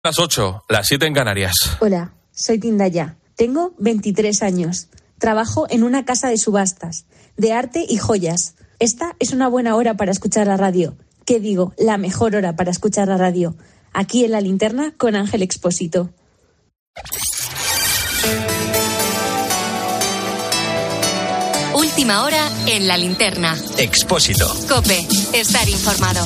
Las 8, las 7 en Canarias. Hola, soy Tindaya. Tengo 23 años. Trabajo en una casa de subastas, de arte y joyas. Esta es una buena hora para escuchar la radio. ¿Qué digo? La mejor hora para escuchar la radio. Aquí en La Linterna con Ángel Expósito. Última hora en La Linterna. Expósito. COPE. Estar informado.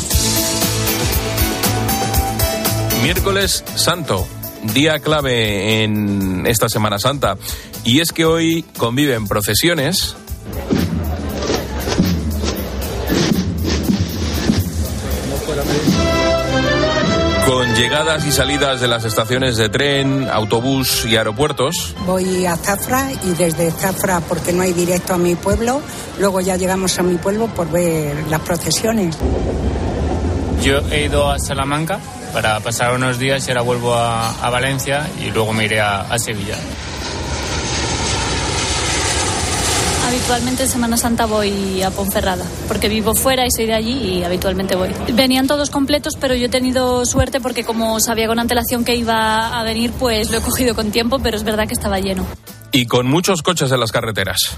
Miércoles Santo, día clave en esta Semana Santa. Y es que hoy conviven procesiones, con llegadas y salidas de las estaciones de tren, autobús y aeropuertos. Voy a Zafra y desde Zafra, porque no hay directo a mi pueblo, luego ya llegamos a mi pueblo por ver las procesiones. Yo he ido a Salamanca para pasar unos días y ahora vuelvo a Valencia y luego me iré a Sevilla. Habitualmente en Semana Santa voy a Ponferrada, porque vivo fuera y soy de allí y habitualmente voy. Venían todos completos, pero yo he tenido suerte porque como sabía con antelación que iba a venir, pues lo he cogido con tiempo, pero es verdad que estaba lleno. Y con muchos coches en las carreteras.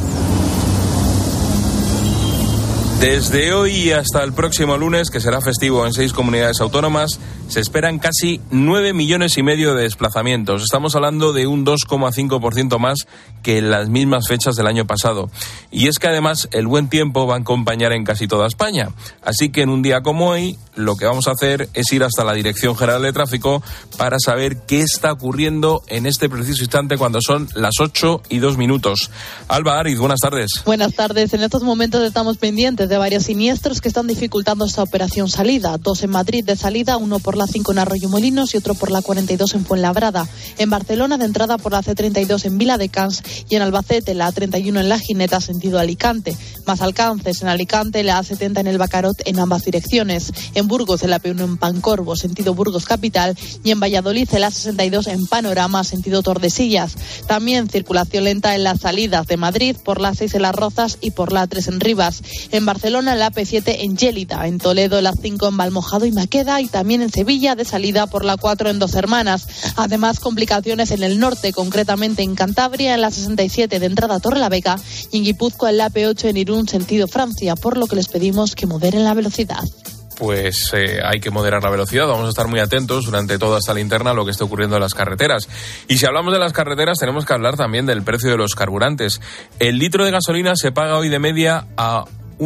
Desde hoy hasta el próximo lunes, que será festivo en 6 comunidades autónomas, se esperan casi 9,5 millones de desplazamientos. Estamos hablando de un 2,5% más que en las mismas fechas del año pasado. Y es que además el buen tiempo va a acompañar en casi toda España. Así que en un día como hoy, lo que vamos a hacer es ir hasta la Dirección General de Tráfico para saber qué está ocurriendo en este preciso instante cuando son las 8:02. Alba Ariz, buenas tardes. Buenas tardes. En estos momentos estamos pendientes de varios siniestros que están dificultando esta operación salida. 2 en Madrid de salida, uno por la 5 en Arroyomolinos y otro por la 42 en Fuenlabrada. En Barcelona de entrada por la C32 en Viladecans y en Albacete la A31 en La Gineta sentido Alicante. Más alcances en Alicante, la A70 en el Bacarot en ambas direcciones. En Burgos el AP1 en Pancorbo sentido Burgos capital y en Valladolid el A62 en Panorama sentido Tordesillas. También circulación lenta en las salidas de Madrid por la 6 en Las Rozas y por la 3 en Rivas. En Barcelona la AP7 en Gélida, en Toledo la 5 en Valmojado y Maqueda y también en Sevilla de salida por la 4 en Dos Hermanas. Además, complicaciones en el norte, concretamente en Cantabria, en la 67 de entrada a Torrelavega y en Guipúzcoa en la AP8 en Irún, sentido Francia, por lo que les pedimos que moderen la velocidad. Pues hay que moderar la velocidad. Vamos a estar muy atentos durante toda esta linterna a lo que esté ocurriendo en las carreteras. Y si hablamos de las carreteras, tenemos que hablar también del precio de los carburantes. El litro de gasolina se paga hoy de media a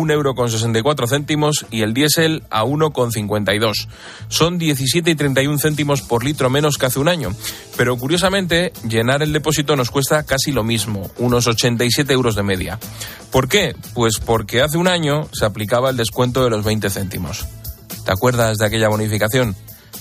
1,64 € y el diésel a 1,52. Son 17,31 céntimos por litro menos que hace un año. Pero curiosamente, llenar el depósito nos cuesta casi lo mismo, unos 87 € de media. ¿Por qué? Pues porque hace un año se aplicaba el descuento de los 20 céntimos. ¿Te acuerdas de aquella bonificación?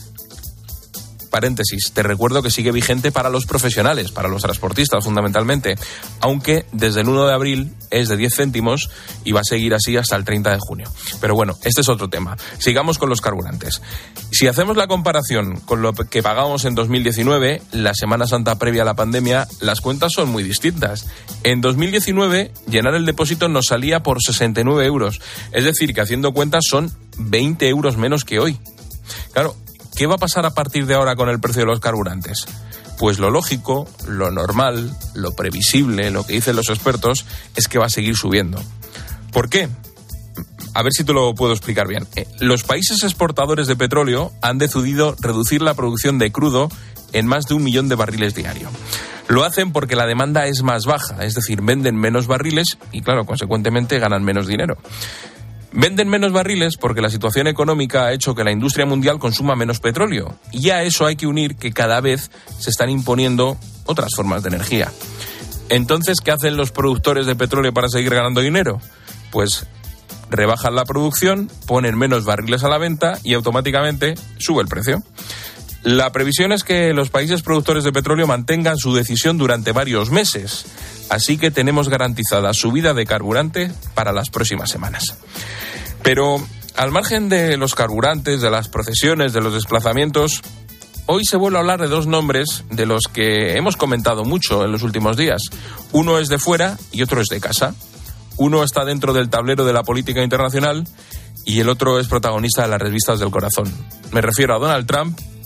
Paréntesis, te recuerdo que sigue vigente para los profesionales, para los transportistas fundamentalmente, aunque desde el 1 de abril es de 10 céntimos y va a seguir así hasta el 30 de junio. Pero bueno, este es otro tema. Sigamos con los carburantes. Si hacemos la comparación con lo que pagamos en 2019, la Semana Santa previa a la pandemia, las cuentas son muy distintas. En 2019, llenar el depósito nos salía por 69 €. Es decir, que haciendo cuentas son 20 € menos que hoy. Claro, ¿qué va a pasar a partir de ahora con el precio de los carburantes? Pues lo lógico, lo normal, lo previsible, lo que dicen los expertos, es que va a seguir subiendo. ¿Por qué? A ver si te lo puedo explicar bien. Los países exportadores de petróleo han decidido reducir la producción de crudo en más de 1 millón de barriles diario. Lo hacen porque la demanda es más baja, es decir, venden menos barriles y, claro, consecuentemente ganan menos dinero. Venden menos barriles porque la situación económica ha hecho que la industria mundial consuma menos petróleo. Y a eso hay que unir que cada vez se están imponiendo otras formas de energía. Entonces, ¿qué hacen los productores de petróleo para seguir ganando dinero? Pues rebajan la producción, ponen menos barriles a la venta y automáticamente sube el precio. La previsión es que los países productores de petróleo mantengan su decisión durante varios meses. Así que tenemos garantizada subida de carburante para las próximas semanas. Pero al margen de los carburantes, de las procesiones, de los desplazamientos, hoy se vuelve a hablar de 2 nombres de los que hemos comentado mucho en los últimos días. Uno es de fuera y otro es de casa. Uno está dentro del tablero de la política internacional y el otro es protagonista de las revistas del corazón. Me refiero a Donald Trump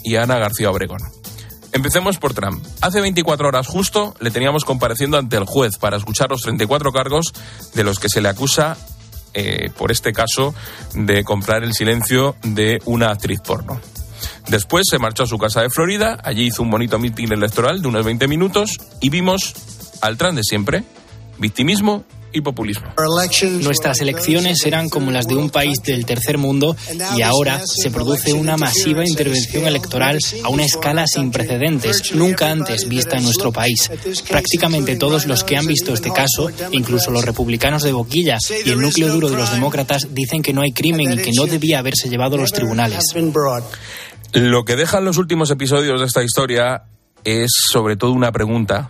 y a Ana García Obregón. Empecemos por Trump. Hace 24 horas justo le teníamos compareciendo ante el juez para escuchar los 34 cargos de los que se le acusa, por este caso, de comprar el silencio de una actriz porno. Después se marchó a su casa de Florida, allí hizo un bonito mitin electoral de unos 20 minutos y vimos al Trump de siempre, victimismo y populismo. Nuestras elecciones eran como las de un país del tercer mundo y ahora se produce una masiva intervención electoral a una escala sin precedentes, nunca antes vista en nuestro país. Prácticamente todos los que han visto este caso, incluso los republicanos de boquilla y el núcleo duro de los demócratas, dicen que no hay crimen y que no debía haberse llevado a los tribunales. Lo que dejan los últimos episodios de esta historia es sobre todo una pregunta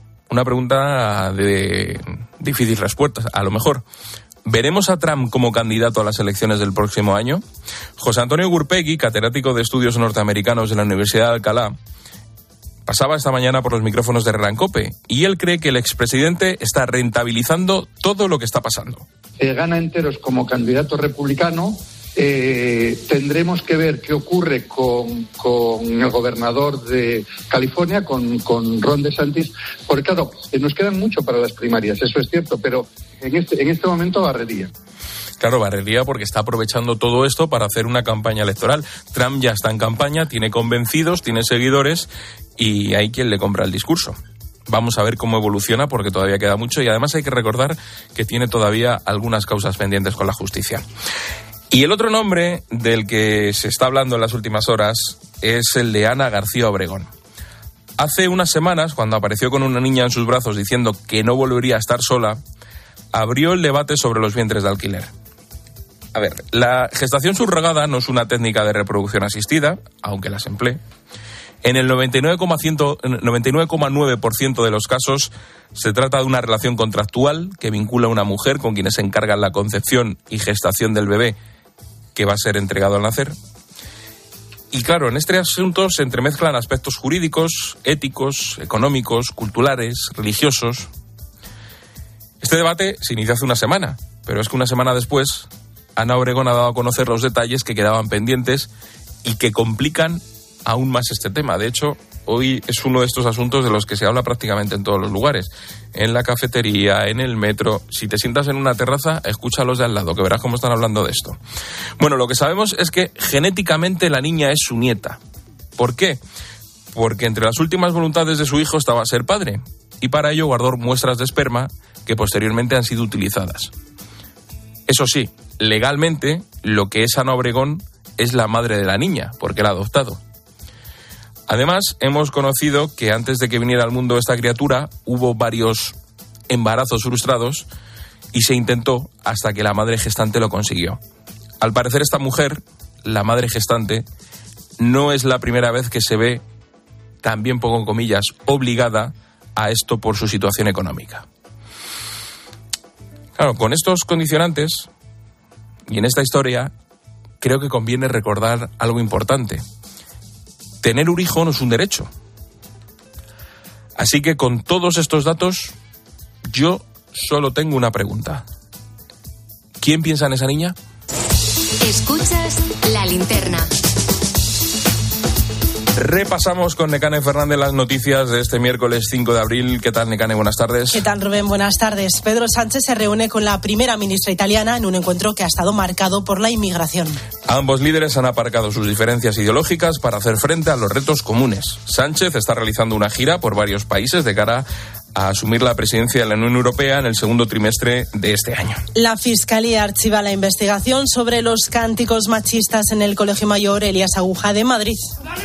de difícil respuesta, a lo mejor. ¿Veremos a Trump como candidato a las elecciones del próximo año? José Antonio Gurpegui, catedrático de Estudios Norteamericanos de la Universidad de Alcalá, pasaba esta mañana por los micrófonos de Herrera en COPE y él cree que el expresidente está rentabilizando todo lo que está pasando. Gana enteros como candidato republicano. Tendremos que ver qué ocurre con el gobernador de California, con Ron DeSantis, porque claro, nos quedan mucho para las primarias, eso es cierto, pero en este momento barrería. Claro, barrería porque está aprovechando todo esto para hacer una campaña electoral. Trump ya está en campaña, tiene convencidos, tiene seguidores y hay quien le compra el discurso. Vamos a ver cómo evoluciona porque todavía queda mucho y además hay que recordar que tiene todavía algunas causas pendientes con la justicia. Y el otro nombre del que se está hablando en las últimas horas es el de Ana García Obregón. Hace unas semanas, cuando apareció con una niña en sus brazos diciendo que no volvería a estar sola, abrió el debate sobre los vientres de alquiler. A ver, la gestación subrogada no es una técnica de reproducción asistida, aunque las emplee. En el 99,9% de los casos se trata de una relación contractual que vincula a una mujer con quienes se encargan la concepción y gestación del bebé que va a ser entregado al nacer. Y claro, en este asunto se entremezclan aspectos jurídicos, éticos, económicos, culturales, religiosos. Este debate se inició hace una semana, pero es que una semana después Ana Obregón ha dado a conocer los detalles que quedaban pendientes y que complican aún más este tema. De hecho, hoy es uno de estos asuntos de los que se habla prácticamente en todos los lugares. En la cafetería, en el metro. Si te sientas en una terraza, escucha a los de al lado, que verás cómo están hablando de esto. Bueno, lo que sabemos es que genéticamente la niña es su nieta. ¿Por qué? Porque entre las últimas voluntades de su hijo estaba ser padre. Y para ello guardó muestras de esperma que posteriormente han sido utilizadas. Eso sí, legalmente, lo que es Ana Obregón es la madre de la niña, porque la ha adoptado. Además, hemos conocido que antes de que viniera al mundo esta criatura, hubo varios embarazos frustrados y se intentó hasta que la madre gestante lo consiguió. Al parecer, esta mujer, la madre gestante, no es la primera vez que se ve, también pongo comillas, obligada a esto por su situación económica. Claro, con estos condicionantes y en esta historia, creo que conviene recordar algo importante. Tener un hijo no es un derecho. Así que con todos estos datos, yo solo tengo una pregunta. ¿Quién piensa en esa niña? Escuchas La Linterna. Repasamos con Nekane Fernández las noticias de este miércoles 5 de abril. ¿Qué tal, Nekane? Buenas tardes. ¿Qué tal, Rubén? Buenas tardes. Pedro Sánchez se reúne con la primera ministra italiana en un encuentro que ha estado marcado por la inmigración. Ambos líderes han aparcado sus diferencias ideológicas para hacer frente a los retos comunes. Sánchez está realizando una gira por varios países de cara a asumir la presidencia de la Unión Europea en el segundo trimestre de este año. La Fiscalía archiva la investigación sobre los cánticos machistas en el Colegio Mayor Elías Aguja de Madrid.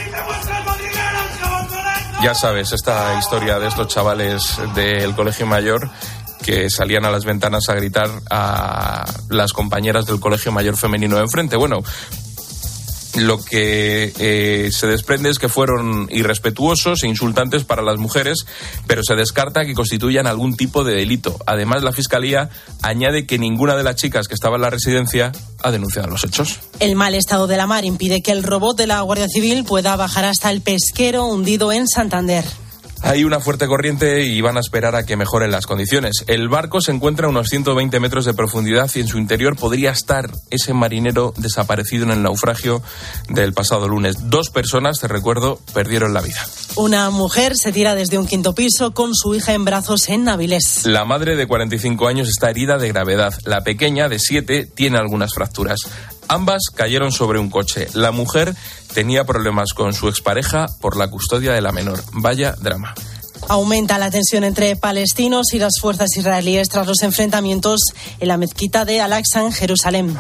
Ya sabes, esta historia de estos chavales del Colegio Mayor que salían a las ventanas a gritar a las compañeras del Colegio Mayor femenino de enfrente. Bueno, lo que se desprende es que fueron irrespetuosos e insultantes para las mujeres, pero se descarta que constituyan algún tipo de delito. Además, la Fiscalía añade que ninguna de las chicas que estaba en la residencia ha denunciado los hechos. El mal estado de la mar impide que el robot de la Guardia Civil pueda bajar hasta el pesquero hundido en Santander. Hay una fuerte corriente y van a esperar a que mejoren las condiciones. El barco se encuentra a unos 120 metros de profundidad y en su interior podría estar ese marinero desaparecido en el naufragio del pasado lunes. 2 personas, te recuerdo, perdieron la vida. Una mujer se tira desde un 5º piso con su hija en brazos en Avilés. La madre de 45 años está herida de gravedad. La pequeña, de 7, tiene algunas fracturas. Ambas cayeron sobre un coche. La mujer tenía problemas con su expareja por la custodia de la menor. Vaya drama. Aumenta la tensión entre palestinos y las fuerzas israelíes tras los enfrentamientos en la mezquita de Al-Aqsa en Jerusalén.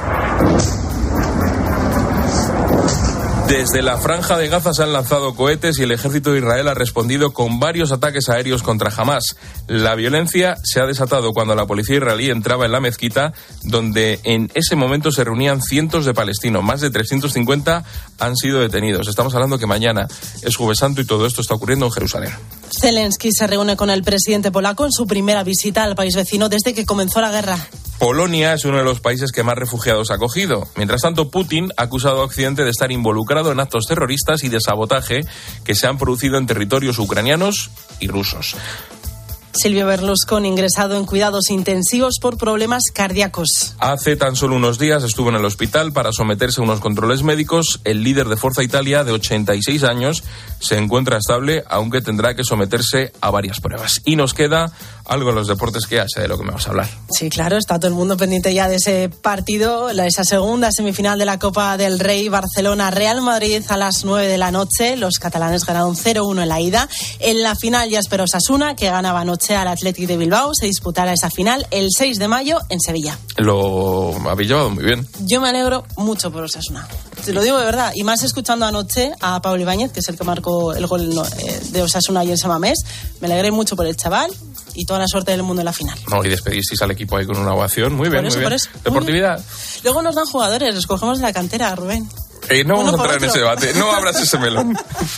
Desde la franja de Gaza se han lanzado cohetes y el ejército de Israel ha respondido con varios ataques aéreos contra Hamás. La violencia se ha desatado cuando la policía israelí entraba en la mezquita, donde en ese momento se reunían cientos de palestinos. Más de 350 han sido detenidos. Estamos hablando que mañana es Jueves Santo y todo esto está ocurriendo en Jerusalén. Zelensky se reúne con el presidente polaco en su primera visita al país vecino desde que comenzó la guerra. Polonia es uno de los países que más refugiados ha acogido. Mientras tanto, Putin ha acusado a Occidente de estar involucrado en actos terroristas y de sabotaje que se han producido en territorios ucranianos y rusos. Silvio Berlusconi ingresado en cuidados intensivos por problemas cardíacos. Hace tan solo unos días estuvo en el hospital para someterse a unos controles médicos. El líder de Forza Italia, de 86 años, se encuentra estable, aunque tendrá que someterse a varias pruebas. Y nos queda algo en los deportes que ya sé de lo que me vas a hablar. Sí, claro, está todo el mundo pendiente ya de ese partido, esa segunda semifinal de la Copa del Rey, Barcelona-Real Madrid a las 9 de la noche. Los catalanes ganaron 0-1 en la ida. En la final ya esperó Osasuna, que ganaba anoche al Athletic de Bilbao. Se disputará esa final el 6 de mayo en Sevilla. Lo habéis llevado muy bien. Yo me alegro mucho por Osasuna. Te lo digo de verdad. Y más escuchando anoche a Pablo Ibáñez, que es el que marcó el gol de Osasuna y en San Mamés. Me alegré mucho por el chaval y toda la suerte del mundo en la final. No, y despedisteis al equipo ahí con una ovación. Muy bien, por eso, muy bien. Por eso, deportividad. Muy bien. Luego nos dan jugadores, los cogemos de la cantera, Rubén. No vamos a entrar en ese debate. No abras ese melón.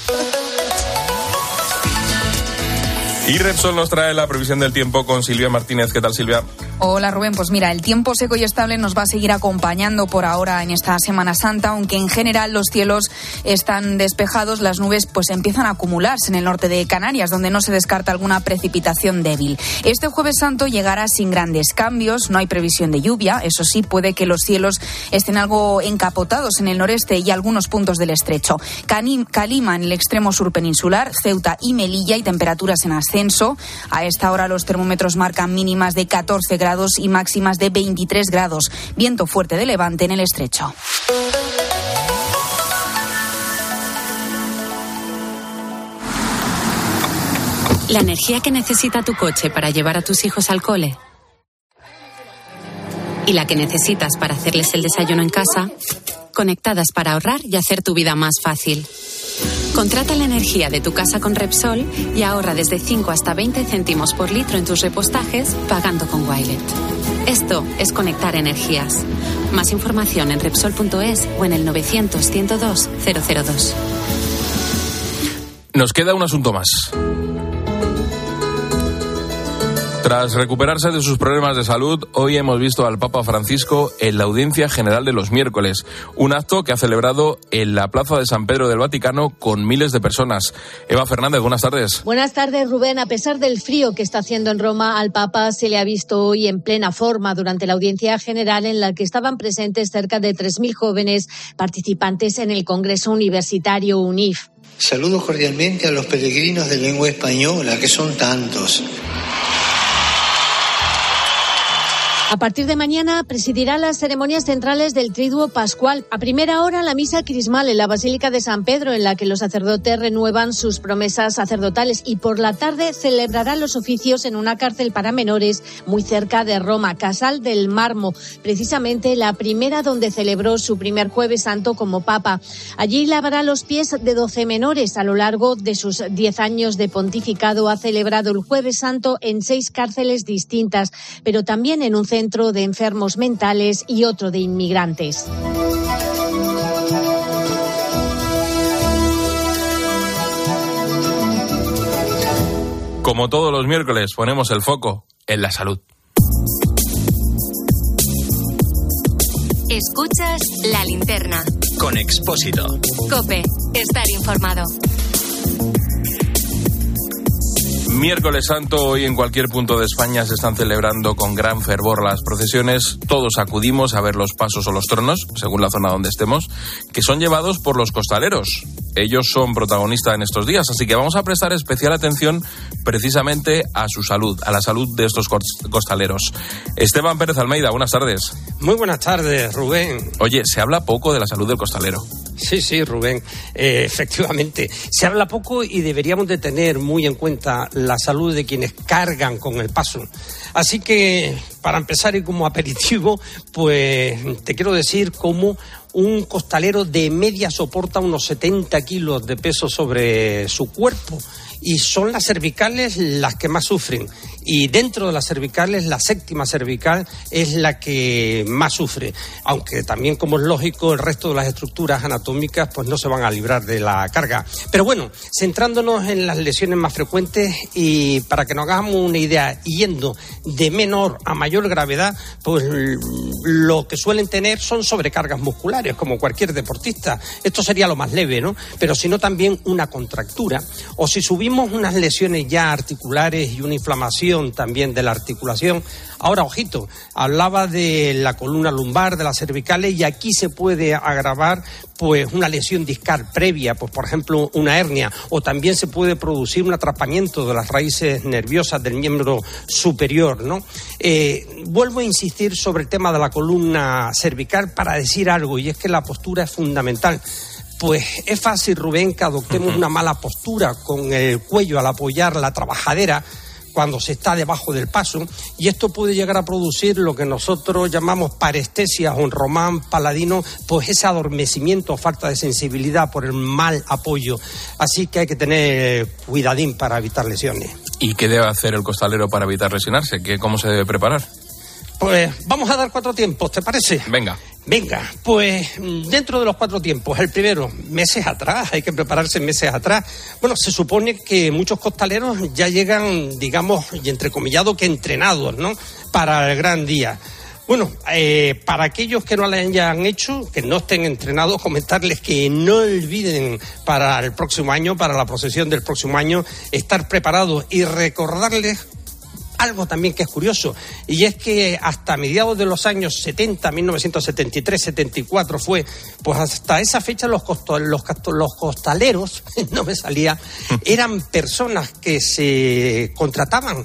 Y Repsol nos trae la previsión del tiempo con Silvia Martínez. ¿Qué tal, Silvia? Hola, Rubén. Pues mira, el tiempo seco y estable nos va a seguir acompañando por ahora en esta Semana Santa, aunque en general los cielos están despejados. Las nubes pues empiezan a acumularse en el norte de Canarias, donde no se descarta alguna precipitación débil. Este Jueves Santo llegará sin grandes cambios. No hay previsión de lluvia. Eso sí, puede que los cielos estén algo encapotados en el noreste y algunos puntos del estrecho. Calima en el extremo sur peninsular, Ceuta y Melilla, y temperaturas en ascenso. A esta hora los termómetros marcan mínimas de 14 grados y máximas de 23 grados. Viento fuerte de levante en el estrecho. La energía que necesita tu coche para llevar a tus hijos al cole y la que necesitas para hacerles el desayuno en casa, conectadas para ahorrar y hacer tu vida más fácil. Contrata la energía de tu casa con Repsol y ahorra desde 5 hasta 20 céntimos por litro en tus repostajes pagando con Wilet. Esto es conectar energías. Más información en Repsol.es o en el 900-102-002. Nos queda un asunto más. Tras recuperarse de sus problemas de salud, hoy hemos visto al Papa Francisco en la audiencia general de los miércoles, un acto que ha celebrado en la Plaza de San Pedro del Vaticano con miles de personas. Eva Fernández, buenas tardes. Buenas tardes, Rubén. A pesar del frío que está haciendo en Roma, al Papa se le ha visto hoy en plena forma durante la audiencia general en la que estaban presentes cerca de 3.000 jóvenes participantes en el Congreso Universitario UNIF. Saludo cordialmente a los peregrinos de lengua española, que son tantos. A partir de mañana presidirá las ceremonias centrales del Triduo Pascual. A primera hora, la misa crismal en la Basílica de San Pedro, en la que los sacerdotes renuevan sus promesas sacerdotales. Y por la tarde celebrará los oficios en una cárcel para menores muy cerca de Roma, Casal del Marmo, precisamente la primera donde celebró su primer Jueves Santo como Papa. Allí lavará los pies de 12 menores. A lo largo de sus 10 años de pontificado ha celebrado el Jueves Santo en 6 cárceles distintas, pero también en un centro de enfermos mentales y otro de inmigrantes. Como todos los miércoles, ponemos el foco en la salud. Escuchas La Linterna. Con Expósito. COPE. Estar informado. Miércoles Santo, hoy en cualquier punto de España se están celebrando con gran fervor las procesiones. Todos acudimos a ver los pasos o los tronos, según la zona donde estemos, que son llevados por los costaleros. Ellos son protagonistas en estos días, así que vamos a prestar especial atención precisamente a su salud, a la salud de estos costaleros. Esteban Pérez Almeida, buenas tardes. Muy buenas tardes, Rubén. Oye, se habla poco de la salud del costalero. Sí, Rubén, efectivamente. Se habla poco y deberíamos de tener muy en cuenta la salud de quienes cargan con el paso. Así que, para empezar y como aperitivo, pues te quiero decir cómo un costalero de media soporta unos 70 kilos de peso sobre su cuerpo. Y son las cervicales las que más sufren. Y dentro de las cervicales, la séptima cervical es la que más sufre. Aunque también, como es lógico, el resto de las estructuras anatómicas pues no se van a librar de la carga. Pero bueno, centrándonos en las lesiones más frecuentes y para que nos hagamos una idea, yendo de menor a mayor gravedad, pues lo que suelen tener son sobrecargas musculares, como cualquier deportista. Esto sería lo más leve, ¿no? Pero si no, también una contractura. O si subimos unas lesiones ya articulares y una inflamación también de la articulación. Ahora, ojito, hablaba de la columna lumbar, de las cervicales, y aquí se puede agravar pues una lesión discal previa, pues por ejemplo una hernia, o también se puede producir un atrapamiento de las raíces nerviosas del miembro superior, ¿no? Vuelvo a insistir sobre el tema de la columna cervical para decir algo, y es que la postura es fundamental. Pues es fácil, Rubén, que adoptemos una mala postura con el cuello al apoyar la trabajadera cuando se está debajo del paso, y esto puede llegar a producir lo que nosotros llamamos parestesia, o en román paladino, pues ese adormecimiento o falta de sensibilidad por el mal apoyo. Así que hay que tener cuidadín para evitar lesiones. ¿Y qué debe hacer el costalero para evitar lesionarse? ¿Cómo se debe preparar? Pues vamos a dar 4 tiempos, ¿te parece? Venga, pues dentro de los 4 tiempos, el primero, meses atrás, hay que prepararse meses atrás. Bueno, se supone que muchos costaleros ya llegan, digamos, y entrecomillado que entrenados, ¿no?, para el gran día. Bueno, para aquellos que no lo hayan hecho, que no estén entrenados, comentarles que no olviden para el próximo año, para la procesión del próximo año, estar preparados y recordarles algo también que es curioso, y es que hasta mediados de los años 70, 1973, 74 fue, pues hasta esa fecha los costaleros, no me salía, eran personas que se contrataban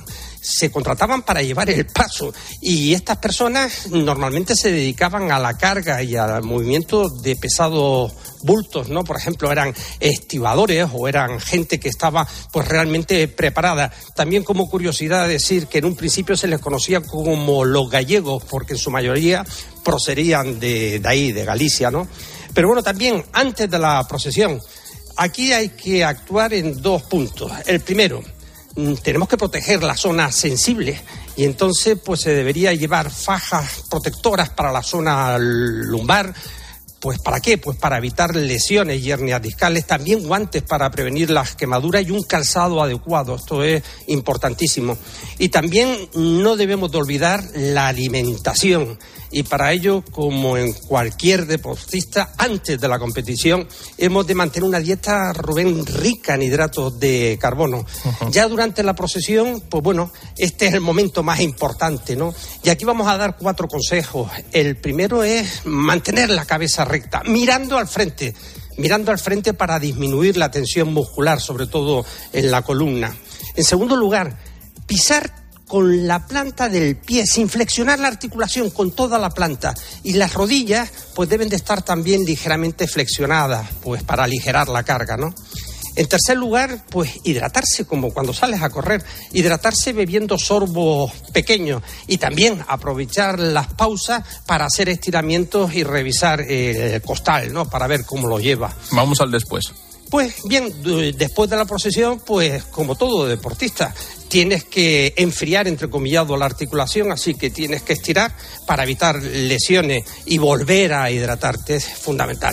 para llevar el paso, y estas personas normalmente se dedicaban a la carga y al movimiento de pesados bultos, ¿no? Por ejemplo, eran estibadores o eran gente que estaba pues realmente preparada. También, como curiosidad, decir que en un principio se les conocía como los gallegos, porque en su mayoría procedían de ahí, de Galicia, ¿no? Pero bueno, también antes de la procesión, aquí hay que actuar en 2 puntos. El primero, tenemos que proteger las zonas sensibles, y entonces pues se debería llevar fajas protectoras para la zona lumbar. Pues ¿para qué? Pues para evitar lesiones y hernias discales, también guantes para prevenir las quemaduras y un calzado adecuado, esto es importantísimo. Y también no debemos de olvidar la alimentación, y para ello, como en cualquier deportista, antes de la competición hemos de mantener una dieta, Rubén, rica en hidratos de carbono. Uh-huh. Ya durante la procesión, pues bueno, este es el momento más importante, ¿no? Y aquí vamos a dar 4 consejos. El primero es mantener la cabeza recta, mirando al frente para disminuir la tensión muscular, sobre todo en la columna. En segundo lugar, pisar con la planta del pie, sin flexionar la articulación, con toda la planta. Y las rodillas pues deben de estar también ligeramente flexionadas, pues para aligerar la carga, ¿no? En tercer lugar, pues hidratarse, como cuando sales a correr, hidratarse bebiendo sorbos pequeños, y también aprovechar las pausas para hacer estiramientos y revisar el costal, ¿no?, para ver cómo lo lleva. Vamos al después. Pues bien, después de la procesión, pues como todo deportista, tienes que enfriar, entrecomillado, la articulación, así que tienes que estirar para evitar lesiones y volver a hidratarte, es fundamental.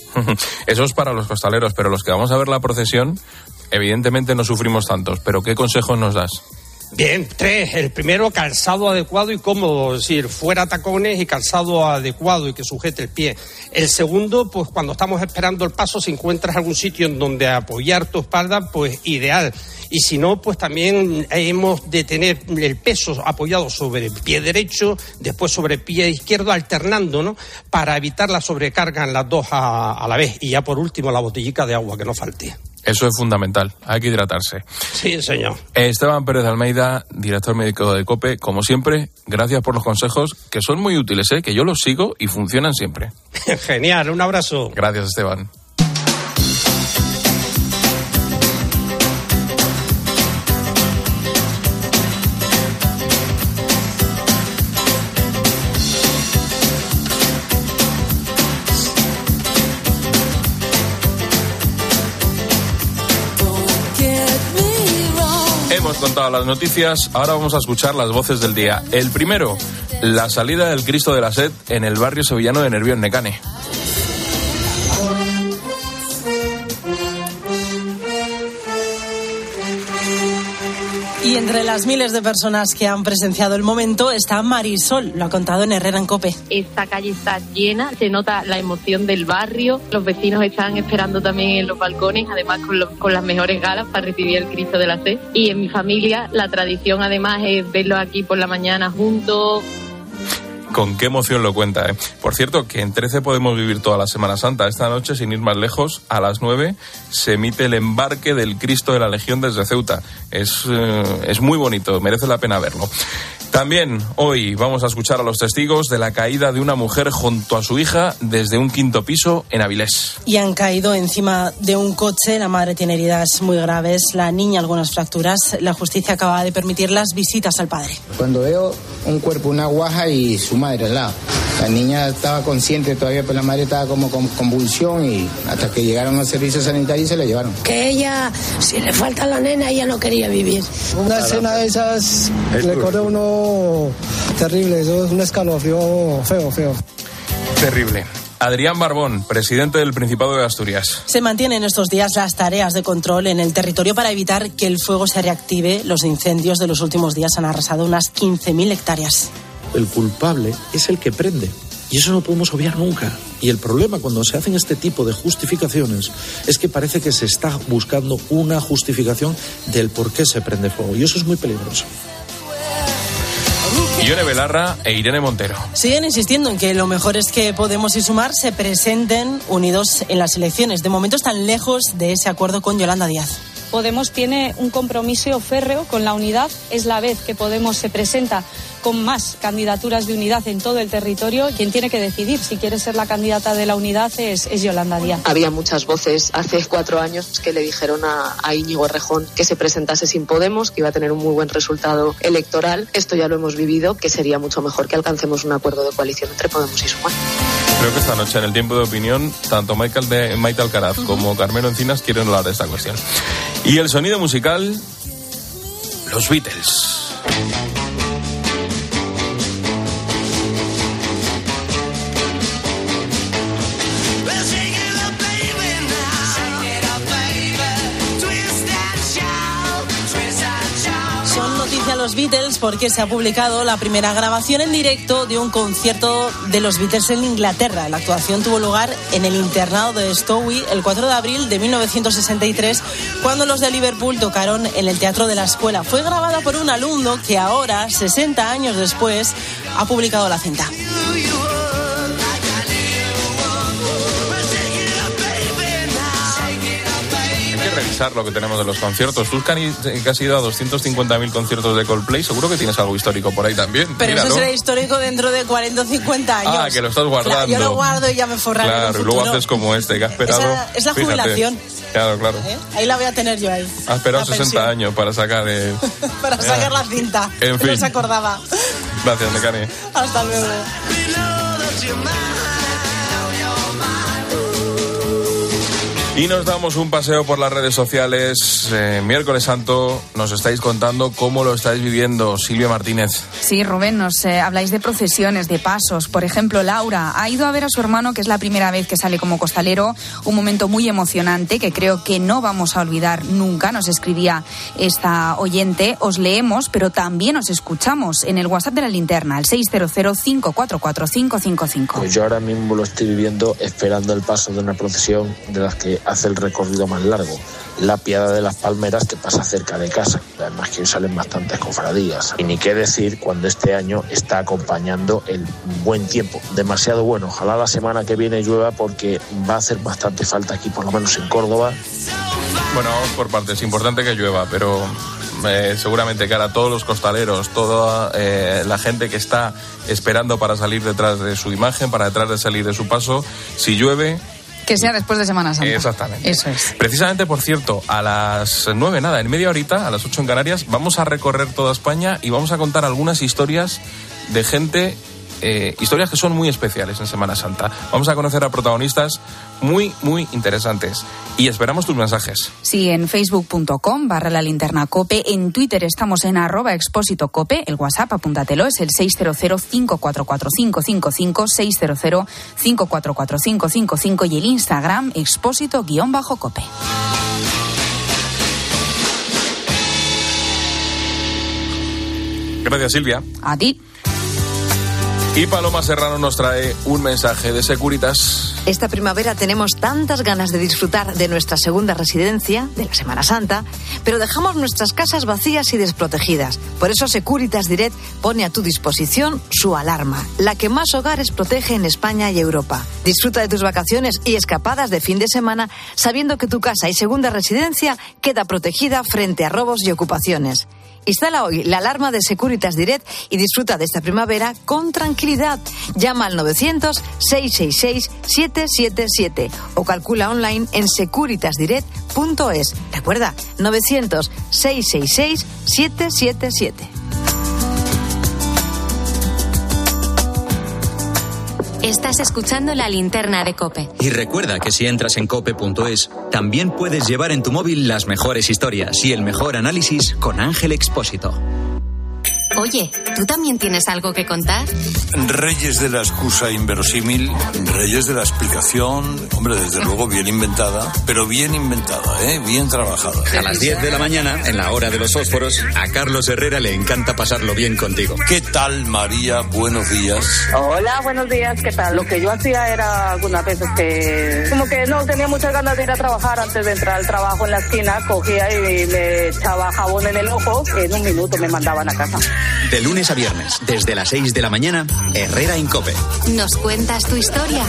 Eso es para los costaleros, pero los que vamos a ver la procesión, evidentemente no sufrimos tantos, pero ¿qué consejos nos das? Bien, 3. El primero, calzado adecuado y cómodo, es decir, fuera tacones y calzado adecuado y que sujete el pie. El segundo, pues cuando estamos esperando el paso, si encuentras algún sitio en donde apoyar tu espalda, pues ideal. y si no, pues también hemos de tener el peso apoyado sobre el pie derecho, después sobre el pie izquierdo, alternando, ¿no? Para evitar la sobrecarga en las dos a la vez. Y ya por último, la botellica de agua, que no falte. Eso es fundamental, hay que hidratarse. Sí, señor. Esteban Pérez de Almeida, director médico de COPE, como siempre, gracias por los consejos, que son muy útiles, que yo los sigo y funcionan siempre. Genial, un abrazo. Gracias, Esteban. Hemos contado las noticias, ahora vamos a escuchar las voces del día. El primero, la salida del Cristo de la Sed en el barrio sevillano de Nervión, Necane. Y entre las miles de personas que han presenciado el momento está Marisol, lo ha contado en Herrera en COPE. Esta calle está llena, se nota la emoción del barrio, los vecinos están esperando también en los balcones, además con las mejores galas para recibir el Cristo de la Sed. Y en mi familia la tradición además es verlos aquí por la mañana juntos. Con qué emoción lo cuenta, Por cierto, que en 13 podemos vivir toda la Semana Santa. Esta noche, sin ir más lejos, a las 9 se emite el embarque del Cristo de la Legión desde Ceuta. Es muy bonito, merece la pena verlo. También hoy vamos a escuchar a los testigos de la caída de una mujer junto a su hija desde un 5º piso en Avilés. Y han caído encima de un coche, la madre tiene heridas muy graves, la niña algunas fracturas. La justicia acaba de permitir las visitas al padre. Cuando veo un cuerpo, una guaja y su madre al lado. La niña estaba consciente todavía, pero la madre estaba como con convulsión y hasta que llegaron los servicios sanitarios se la llevaron. Que ella, si le falta la nena, ella no quería vivir. Una escena de esas le corre uno terrible, eso es un escalofrío feo. Terrible. Adrián Barbón, presidente del Principado de Asturias. Se mantienen estos días las tareas de control en el territorio para evitar que el fuego se reactive. Los incendios de los últimos días han arrasado unas 15.000 hectáreas. El culpable es el que prende. Y eso no podemos obviar nunca. Y el problema cuando se hacen este tipo de justificaciones es que parece que se está buscando una justificación del por qué se prende fuego. Y eso es muy peligroso. Ione Belarra e Irene Montero. Siguen insistiendo en que lo mejor es que Podemos y Sumar se presenten unidos en las elecciones. De momento están lejos de ese acuerdo con Yolanda Díaz. Podemos tiene un compromiso férreo con la unidad. Es la vez que Podemos se presenta con más candidaturas de unidad en todo el territorio. Quien tiene que decidir si quiere ser la candidata de la unidad es Yolanda Díaz. Había muchas voces hace 4 años que le dijeron a Íñigo Errejón que se presentase sin Podemos, que iba a tener un muy buen resultado electoral. Esto ya lo hemos vivido, que sería mucho mejor que alcancemos un acuerdo de coalición entre Podemos y Sumar. Creo que esta noche en el tiempo de opinión, tanto Maite Alcaraz como Carmelo Encinas quieren hablar de esta cuestión. Y el sonido musical, los Beatles. Los Beatles porque se ha publicado la primera grabación en directo de un concierto de los Beatles en Inglaterra. La actuación tuvo lugar en el internado de Stowe el 4 de abril de 1963, cuando los de Liverpool tocaron en el Teatro de la Escuela. Fue grabada por un alumno que ahora, 60 años después, ha publicado la cinta. Revisar lo que tenemos de los conciertos. Tú que has ido a 250.000 conciertos de Coldplay, seguro que tienes algo histórico por ahí también. Pero míralo. Eso será histórico dentro de 40 o 50 años. Ah, que lo estás guardando. Claro, yo lo guardo y ya me forraré. Claro, y luego haces como este, que ha esperado. Es la jubilación. Claro. Ahí la voy a tener yo ahí. Ha esperado 60 años para sacar para sacar la cinta. En fin. No se acordaba. Gracias, Necane. Hasta luego. Y nos damos un paseo por las redes sociales. Miércoles Santo, nos estáis contando cómo lo estáis viviendo. Silvia Martínez. Sí, Rubén, nos habláis de procesiones, de pasos. Por ejemplo, Laura ha ido a ver a su hermano, que es la primera vez que sale como costalero. Un momento muy emocionante que creo que no vamos a olvidar nunca. Nos escribía esta oyente. Os leemos, pero también os escuchamos en el WhatsApp de la Linterna, el 600-544-555. Pues yo ahora mismo lo estoy viviendo esperando el paso de una procesión de las que hace el recorrido más largo. La Piedra de las Palmeras, que pasa cerca de casa. Además que hoy salen bastantes cofradías. Y ni qué decir cuando este año está acompañando el buen tiempo. Demasiado bueno. Ojalá la semana que viene llueva porque va a hacer bastante falta aquí, por lo menos en Córdoba. Bueno, vamos por partes. Es importante que llueva, pero seguramente que ahora todos los costaleros, toda la gente que está esperando para salir detrás de su imagen, para detrás de salir de su paso, si llueve... Que sea después de Semana Santa. Exactamente. Eso es. Precisamente, por cierto, a las 9, en media horita, a las 8 en Canarias, vamos a recorrer toda España y vamos a contar algunas historias de gente, historias que son muy especiales en Semana Santa. Vamos a conocer a protagonistas muy, muy interesantes. Y esperamos tus mensajes. Sí, en facebook.com/lalinternacope, en Twitter estamos en @expósitocope, el WhatsApp, apúntatelo, es el 600-544-555, 600-544-555 y el Instagram, expósito_cope. Gracias, Silvia. A ti. Y Paloma Serrano nos trae un mensaje de Securitas. Esta primavera tenemos tantas ganas de disfrutar de nuestra segunda residencia, de la Semana Santa, pero dejamos nuestras casas vacías y desprotegidas. Por eso Securitas Direct pone a tu disposición su alarma, la que más hogares protege en España y Europa. Disfruta de tus vacaciones y escapadas de fin de semana sabiendo que tu casa y segunda residencia queda protegida frente a robos y ocupaciones. Instala hoy la alarma de Securitas Direct y disfruta de esta primavera con tranquilidad. Llama al 900-666-777 o calcula online en securitasdirect.es. Recuerda, 900-666-777. Estás escuchando La Linterna de COPE. Y recuerda que si entras en cope.es, también puedes llevar en tu móvil las mejores historias y el mejor análisis con Ángel Expósito. Oye, ¿tú también tienes algo que contar? Reyes de la excusa inverosímil, reyes de la explicación, hombre, desde luego bien inventada, pero bien inventada, bien trabajada. A las 10 de la mañana, en la hora de los fósforos, a Carlos Herrera le encanta pasarlo bien contigo. ¿Qué tal, María? Buenos días. Hola, buenos días, ¿qué tal? Lo que yo hacía era algunas veces que como que no tenía muchas ganas de ir a trabajar antes de entrar al trabajo en la esquina, cogía y me echaba jabón en el ojo, que en un minuto me mandaban a casa. De lunes a viernes, desde las 6 de la mañana, Herrera en COPE. ¿Nos cuentas tu historia?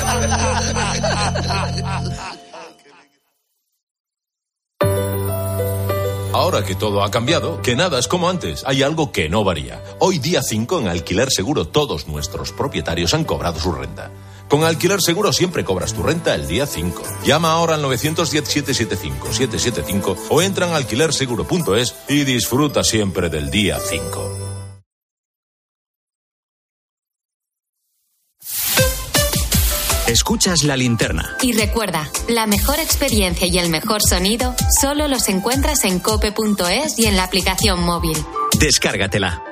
Ahora que todo ha cambiado, que nada es como antes, hay algo que no varía. Hoy día 5 en Alquiler Seguro todos nuestros propietarios han cobrado su renta. Con Alquiler Seguro siempre cobras tu renta el día 5. Llama ahora al 910-775-775 o entra en alquilerseguro.es y disfruta siempre del día 5. Escuchas La Linterna. Y recuerda, la mejor experiencia y el mejor sonido solo los encuentras en cope.es y en la aplicación móvil. Descárgatela.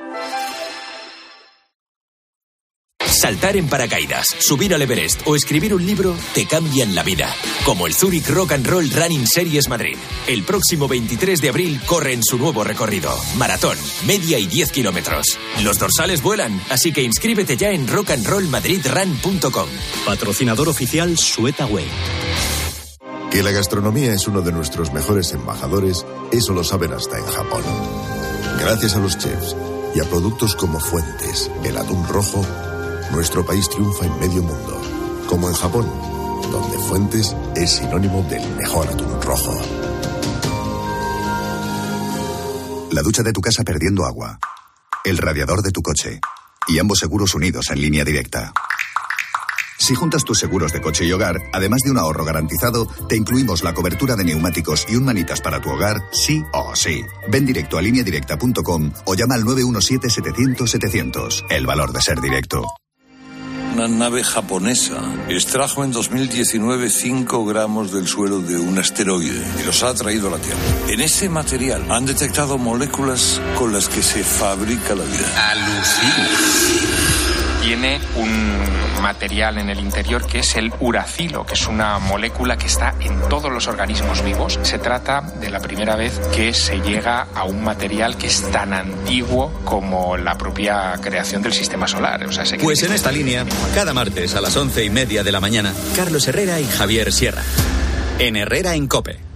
Saltar en paracaídas, subir al Everest o escribir un libro te cambian la vida. Como el Zurich Rock and Roll Running Series Madrid. El próximo 23 de abril corre en su nuevo recorrido. Maratón, media y 10 kilómetros. Los dorsales vuelan, así que inscríbete ya en rockandrollmadridrun.com. Patrocinador oficial Suetaway. Que la gastronomía es uno de nuestros mejores embajadores, eso lo saben hasta en Japón. Gracias a los chefs y a productos como Fuentes, el atún rojo, nuestro país triunfa en medio mundo, como en Japón, donde Fuentes es sinónimo del mejor atún rojo. La ducha de tu casa perdiendo agua, el radiador de tu coche y ambos seguros unidos en línea directa. Si juntas tus seguros de coche y hogar, además de un ahorro garantizado, te incluimos la cobertura de neumáticos y un manitas para tu hogar, sí o sí. Ven directo a lineadirecta.com o llama al 917-700-700. El valor de ser directo. Una nave japonesa extrajo en 2019 5 gramos del suelo de un asteroide y los ha traído a la Tierra. En ese material han detectado moléculas con las que se fabrica la vida. Alucina. Tiene un material en el interior que es el uracilo, que es una molécula que está en todos los organismos vivos. Se trata de la primera vez que se llega a un material que es tan antiguo como la propia creación del sistema solar. O sea, pues en esta línea, cada martes a las 11:30 de la mañana, Carlos Herrera y Javier Sierra. En Herrera en COPE.